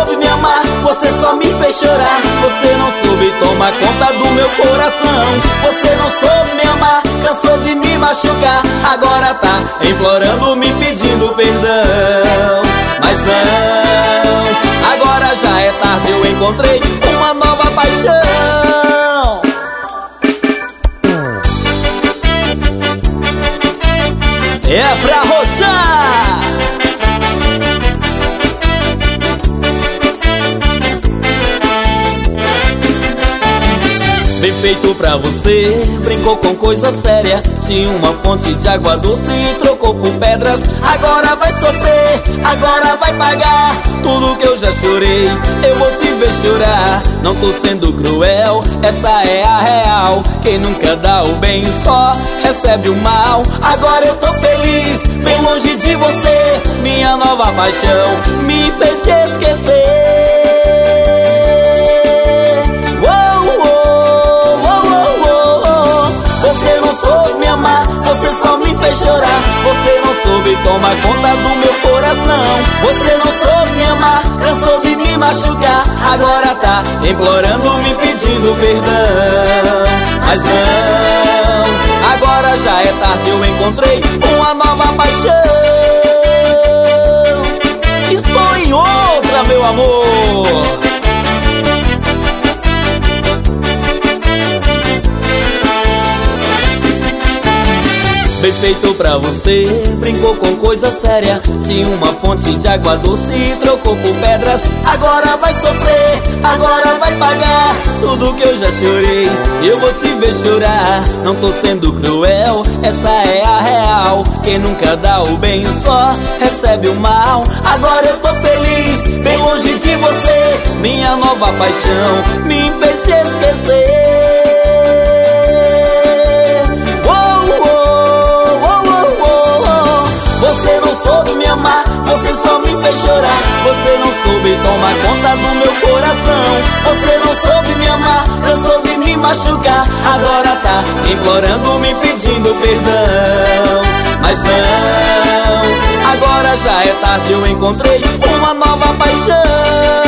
soube me amar, você só me fez chorar. Você não soube tomar conta do meu coração. Você não soube me amar, cansou de me machucar. Agora tá implorando, me pedindo perdão. Mas não, agora já é tarde, eu encontrei uma nova paixão. É pra roxar. Bem feito pra você, brincou com coisa séria. Tinha uma fonte de água doce e trocou por pedras. Agora vai sofrer, agora vai pagar tudo que eu já chorei. Eu vou te ver chorar, não tô sendo cruel, essa é a real. Quem nunca dá o bem só recebe o mal. Agora eu tô feliz, bem longe de você. Minha nova paixão me fez te esquecer. Você não soube me amar, você só me fez chorar. Você não soube tomar conta do meu coração. Você não soube me amar, cansou de me machucar. Agora tá implorando, me pedindo perdão. Mas não, agora já é tarde, eu encontrei uma nova paixão. Estou em outra, meu amor. Bem feito pra você, brincou com coisa séria. Tinha uma fonte de água doce e trocou por pedras. Agora vai sofrer, agora vai pagar tudo que eu já chorei. Eu vou te ver chorar, não tô sendo cruel, essa é a real. Quem nunca dá o bem só recebe o mal. Agora eu tô feliz, bem longe de você. Minha nova paixão me fez te esquecer. Você não soube me amar, você só me fez chorar. Você não soube tomar conta do meu coração. Você não soube me amar, cansou de me machucar. Agora tá implorando, me pedindo perdão. Mas não, agora já é tarde, eu encontrei uma nova paixão.